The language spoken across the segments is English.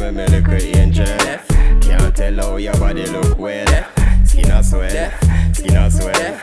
know me look a angel. Can't tell how your body look well. Skin a swell, skin a swell.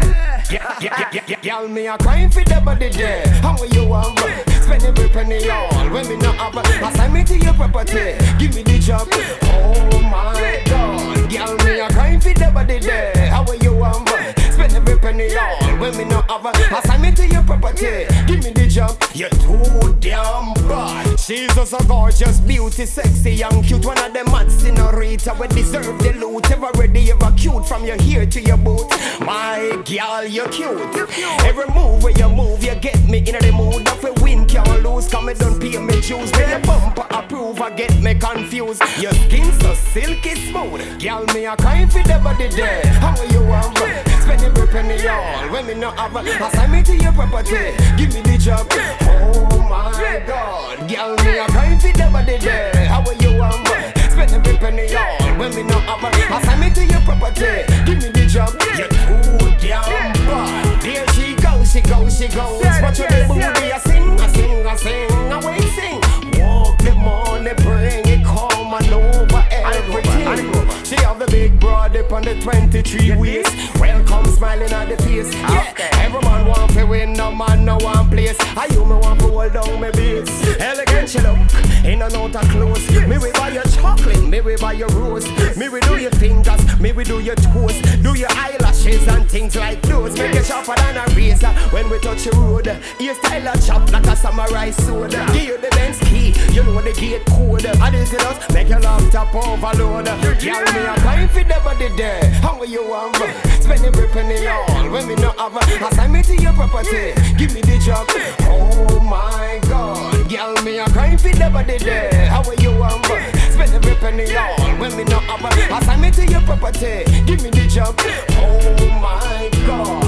Girl, me a crying for the body there. How you want? Spend every penny all when me not have. Assign me to your property. Give me the job. Oh my God. Girl, me a crying for the body there. How you want? Spend every penny all when me not have. Assign me to your property. Give me the job. You're too damn bad. She's just a gorgeous, beauty, sexy, young, cute. One of them mad senorita we deserve the loot. Ever ready, ever cute. From your hair to your boot. My girl, you're cute. Every move where you move, you get me in the mood. If we win, can't lose. Come and don't pay me dues. When your bumper approve, I get me confused. Your skin so silky smooth. Girl, me a crying for the body there. How you want? Spend every penny all when me not have. Assign me to your property. Give me the job. Oh my God. Girl, me a crying for the body there. How you want? Spend every penny all when me not have. Assign me to your property. Give me the job. You're too damn bad. There she goes, she goes, she goes. Watch her the booty, I sing, I sing, I sing, I wait, sing. Walk the money, bring it, come and over everything. She have the big broad up on the 23 waist. Welcome smiling at the face. Yeah, every man want to win, no man no one place. I you me want to hold down my base. Elegant she look, in and out of clothes. Me we buy your chocolate, me we buy your rose. Me we do your fingers, me we do your toes. Do your eyelashes and things like those. Make you sharper than a razor when we touch your road. Your style a chop like a samurai sword. Give you the Benz key, you know the gate code. And this is us, make your laptop overload. Girl, me a crying for the body there. How you want? Spend every penny all when me not have. Assign me to your property. Give me the job. Oh my God. Girl, me a crying for the body there. How you want? Spend every penny all when me not have. Assign me to your property. Give me the job. Oh my God.